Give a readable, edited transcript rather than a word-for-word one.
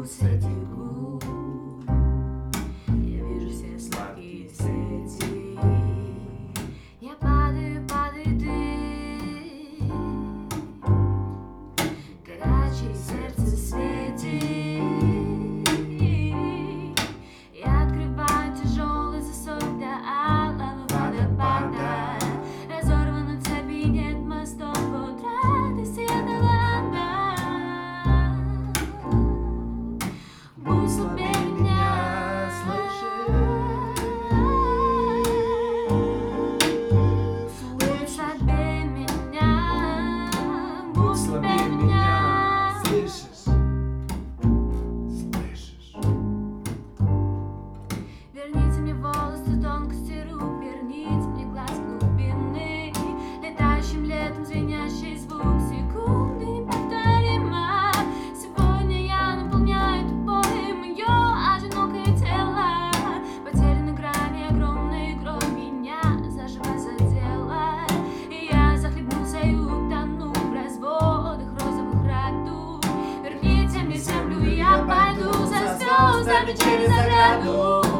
с этих губ. Я вижу все сладкие сети. Я падаю, падаю, ты горячее сердце свети. Я открываю тяжелый засов до алого водопада. Разорваны цепи, нет мостов, вот радость эта лампа. Будь слабее меня, слышишь? Будь слабее меня, будь слабее меня, слышишь? верните мне волосы, тонкости рук, верните мне глаз глубины, летающим летом звенящий звук секунды неповторимо. Сегодня я наполняю тобой мое одинокое тело, потеряны грани огромной игрой меня заживо задела, и я захлебнулся и утону в разводах розовых радуг. Верните мне землю, и я пойду за звездами через ограду.